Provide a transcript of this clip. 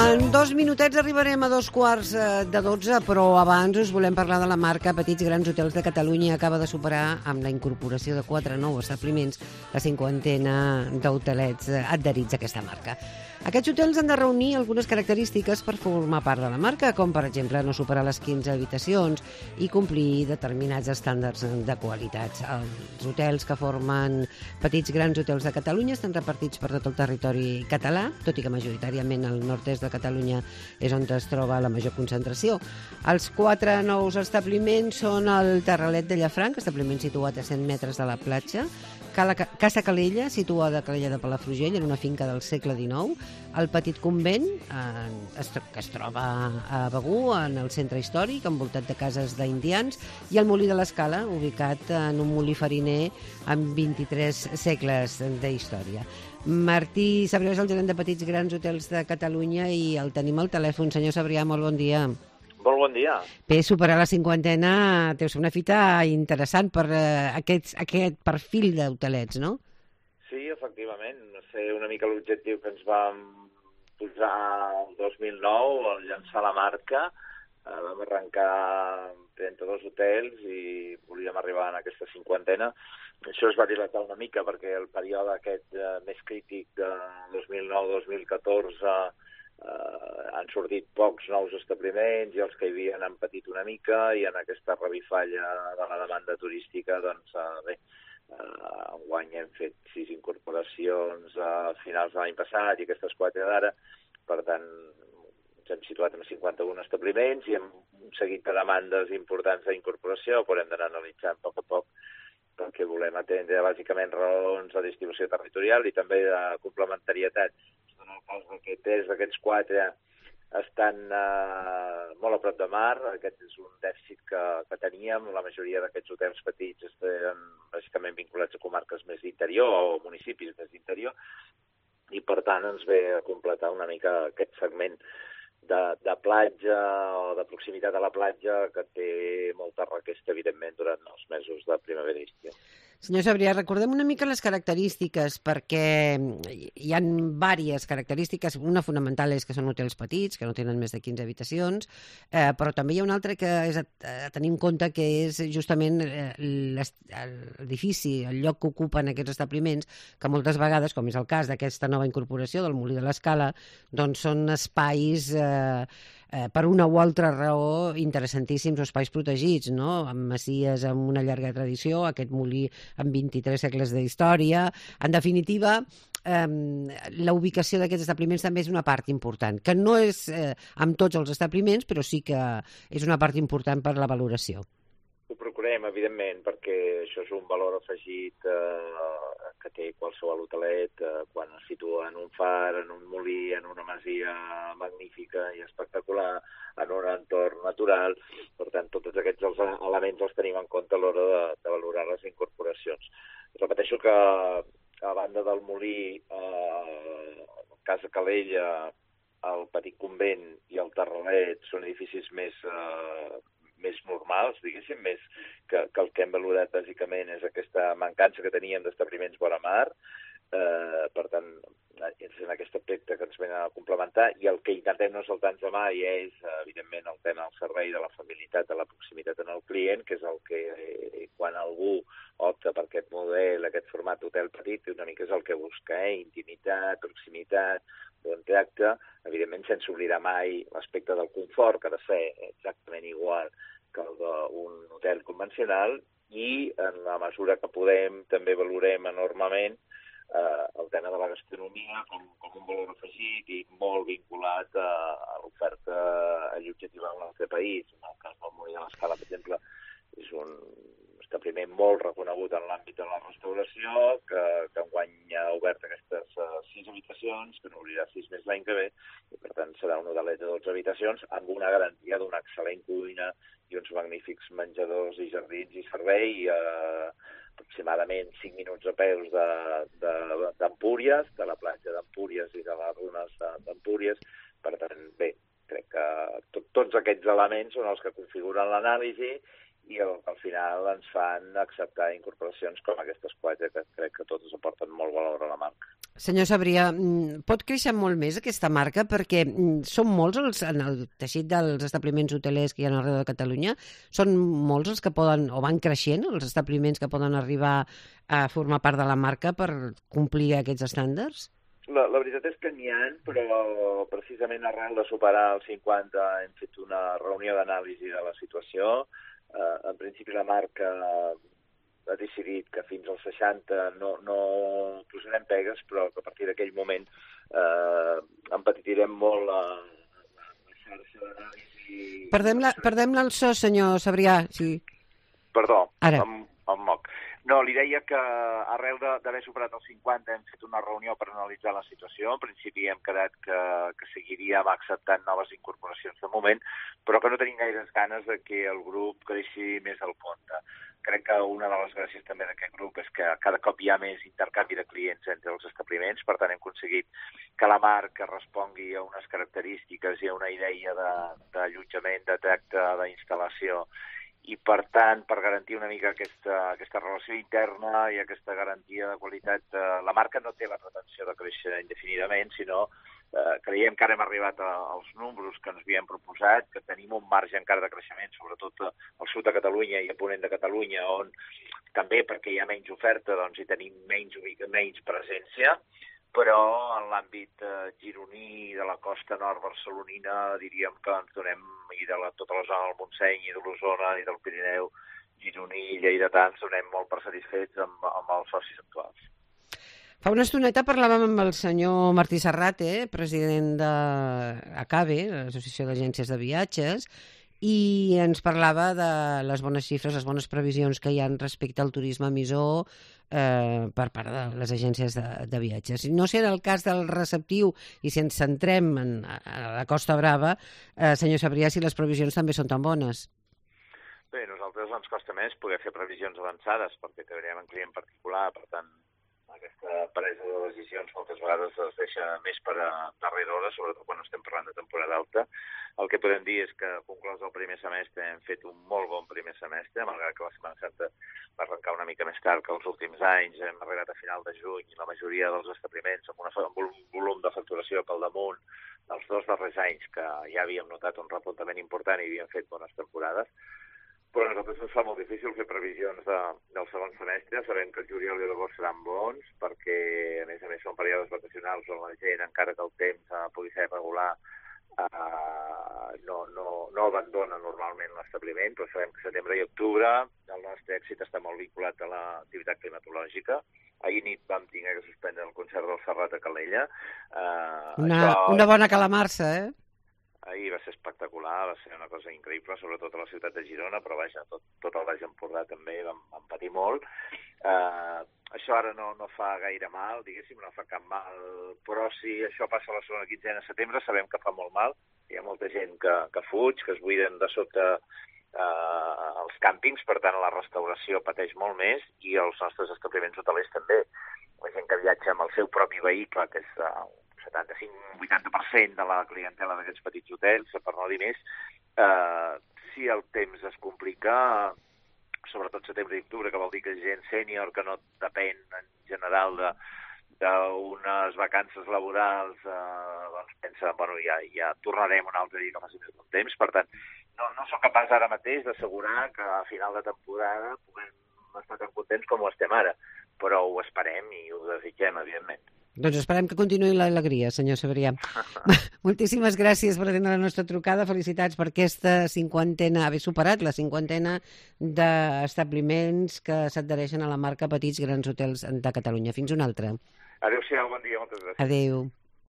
En 2 minutets arribarem a 2:15, però abans us volem parlar de la marca Petits Grans Hotels de Catalunya. Acaba de superar, amb la incorporació de 4 nous establiments, la 50ena d'hotelets adherits a aquesta marca. Aquests hotels han de reunir algunes característiques per formar part de la marca, com per exemple no superar les 15 habitacions i complir determinats estàndards de qualitat. Els hotels que formen Petits Grans Hotels de Catalunya estan repartits per tot el territori català, tot i que majoritàriament al nord-est de Catalunya és on es troba la major concentració. Els 4 nous establiments són el Terralet de Llafranc, establiment situat a 100 metres de la platja, Casa Calella, situada a Calella de Palafrugell, en una finca del segle XIX, el Petit Convent, que es troba a Begur, en el centre històric, envoltat de cases d'indians, i el Molí de l'Escala, ubicat en un molí fariner amb 23 segles d'història. Martí Sabrià és el gerent de Petits Grans Hotels de Catalunya i el tenim al telèfon. Senyor Sabrià, molt bon dia. Molt bon dia. Bé, superar la 50ena deu ser una fita interessant per aquest perfil d'hotelets, no? Sí, efectivament. Va ser una mica l'objectiu que ens vam posar el 2009 al llançar la marca. Vam arrencar 32 hotels i volíem arribar a aquesta 50ena. Això es va dilatar una mica perquè el període aquest més crític de 2009-2014 han sortit pocs nous establiments i els que hi havia han patit una mica i en aquesta revifalla de la demanda turística, doncs bé, enguany hem fet 6 incorporacions a finals de l'any passat i aquestes 4 d'ara, per tant ens hem situat en 51 establiments i hem un seguit de demandes importants d'incorporació, però hem d'anar analitzant a poc perquè volem atendre bàsicament raons de distribució territorial i també de complementarietat. En el cas que 3 d'aquests 4 estan molt a prop de mar, aquest és un dèficit que teníem, la majoria d'aquests hotels petits estan bàsicament vinculats a comarques més d'interior o municipis més d'interior, i per tant ens ve a completar una mica aquest segment de platja o de proximitat a la platja que té molta requesta, evidentment, durant els mesos de primavera i estiu. Senyor Sabrià, recordem una mica les característiques, perquè hi ha diverses característiques. Una fonamental és que són hotels petits, que no tenen més de 15 habitacions, però també hi ha una altra que és a tenir en compte, que és justament l'edifici, el lloc que ocupen aquests establiments, que moltes vegades, com és el cas d'aquesta nova incorporació del Molí de l'Escala, doncs són espais per una o altra raó interessantíssims, espais protegits, no? Amb masies amb una llarga tradició, aquest molí amb 23 segles d'història. En definitiva, la ubicació d'aquests establiments també és una part important, que no és amb tots els establiments, però sí que és una part important per la valoració. Ho procurem, evidentment, perquè això és un valor afegit que té qualsevol hotelet quan es situa en un far, en un molí, en una masia magnífica i espectacular, en un entorn natural. Per tant, tots aquests elements els tenim en compte a l'hora de valorar les incorporacions. Repeteixo que a banda del molí, Casa Calella, el Petit Convent i el Terralet són edificis més normals, diguéssim, més que el que hem valorat bàsicament és aquesta mancança que teníem d'establiments vora mar. Per tant, és en aquest aspecte que ens venen a complementar, i el que intentem no saltar-nos mai és, evidentment, el tema del servei, de la familiaritat, de la proximitat en el client, que és el que, quan algú opta per aquest model, aquest format d'hotel petit, una mica és el que busca, intimitat, proximitat, bon tracte, evidentment sense oblidar mai l'aspecte del confort, que ha de ser exactament igual que el d'un hotel convencional, i en la mesura que podem també valorem enormement el tema de la gastronomia com un valor afegit i molt vinculat a l'oferta allotjativa del nostre país. En el cas del Molí de l'Escala, per exemple, és un establiment molt reconegut en l'àmbit de la restauració, que enguany ha obert aquestes 6 habitacions, que n'obrirà 6 més l'any que ve, i per tant serà un hotelet de 12 habitacions amb una garantia d'una excel·lent cuina i uns magnífics menjadors i jardins i servei, aproximadament 5 minuts a peus d'Empúries, de la platja d'Empúries i de les runes d'Empúries. Per tant, bé, crec que tots aquests elements són els que configuren l'anàlisi i al final ens fan acceptar incorporacions com aquestes 4, que crec que totes aporten molt valor a la marca. Senyor Sabrià, pot créixer molt més aquesta marca perquè són molts en el teixit dels establiments hotelers que hi ha arreu de Catalunya, són molts els que poden, o van creixent, els establiments que poden arribar a formar part de la marca per complir aquests estàndards? La veritat és que n'hi ha, però precisament arrel de superar els 50 hem fet una reunió d'anàlisi de la situació. En principi la marca ha decidit que fins als 60 no posarem pegues, però que a partir d'aquell moment empetitirem molt la xarxa d'anàlisi. Perdem el so, senyor Sabrià. Sí. Perdó, ara. em moc. No, li deia que arrel d'haver superat els 50 hem fet una reunió per analitzar la situació. En principi hem quedat que seguiríem acceptant noves incorporacions de moment, però que no tenim gaires ganes de que el grup creixi més al compte. Crec que una de les gràcies també d'aquest grup és que cada cop hi ha més intercanvi de clients entre els establiments, per tant hem aconseguit que la marca respongui a unes característiques i a una idea d'allotjament, de tracte, d'instal·lació, i, per tant, per garantir una mica aquesta relació interna i aquesta garantia de qualitat, la marca no té la pretensió de créixer indefinidament, sinó creiem que ara hem arribat als números que ens havíem proposat, que tenim un marge encara de creixement, sobretot al sud de Catalunya i a ponent de Catalunya, on també perquè hi ha menys oferta, doncs hi tenim menys presència, però en l'àmbit gironí de la costa nord barcelonina diríem que ens donem, i de tota la zona del Montseny i de l'Osona i del Pirineu, gironí i lleidatà, ens donem molt per satisfets amb els socis actuals. Fa una estoneta parlàvem amb el senyor Martí Serrate, president d'ACABE, l'Associació d'Agències de Viatges, i ens parlava de les bones xifres, les bones previsions que hi ha respecte al turisme emissor per part de les agències de viatges. No sé en el cas del receptiu, i si ens centrem a la Costa Brava, senyor Sabrià, si les previsions també són tan bones. Bé, a nosaltres ens costa més poder fer previsions avançades, perquè treballem en client particular, per tant, aquesta presa de decisions moltes vegades es deixa més per a darrera hora, sobretot quan estem parlant de temporada alta. El que podem dir és que, conclòs el primer semestre, hem fet un molt bon primer semestre, malgrat que la Setmana Santa va arrencar una mica més tard que els últims anys. Hem arribat a final de juny i la majoria dels establiments amb un volum de facturació pel damunt dels 2 darrers anys, que ja havíem notat un repuntament important i havíem fet bones temporades. Però a nosaltres ens fa molt difícil fer previsions del segon semestre. Sabem que el juliol i l'agost seran bons, perquè, a més, són períodes vacacionals on la gent, encara que el temps pugui ser regular, no abandona normalment l'establiment, però sabem que setembre i octubre el nostre èxit està molt vinculat a l'activitat climatològica. Ahir nit vam haver de suspendre el concert del Serrat a Calella. Una bona calamarsa, eh? Ahir va ser espectacular, va ser una cosa increïble, sobretot a la ciutat de Girona, però vaja, tot el Baix Empordà també vam patir molt. Això ara no fa gaire mal, diguéssim, no fa cap mal, però si això passa a la segona quinzena de setembre sabem que fa molt mal. Hi ha molta gent que fuig, que es buiden de sobte els càmpings, per tant la restauració pateix molt més i els nostres establiments hotelers també. La gent que viatja amb el seu propi vehicle, que és 75-80% de la clientela d'aquests petits hotels, per no dir més, si el temps es complica, sobretot setembre i octubre, que vol dir que gent sènior que no depèn en general d'unes vacances laborals, doncs pensa, bueno, ja tornarem un altre dia que faci més bon temps. Per tant, no sóc capaç ara mateix d'assegurar que a final de temporada puguem estar tan contents com ho estem ara, però ho esperem i ho desitgem, evidentment. Doncs esperem que continuï l'alegria, senyor Sabrià. Moltíssimes gràcies per atendre la nostra trucada. Felicitats per aquesta haver superat la 50ena d'establiments que s'adhereixen a la marca Petits Grans Hotels de Catalunya. Fins una altra. Adéu-siau, bon dia, moltes gràcies. Adéu.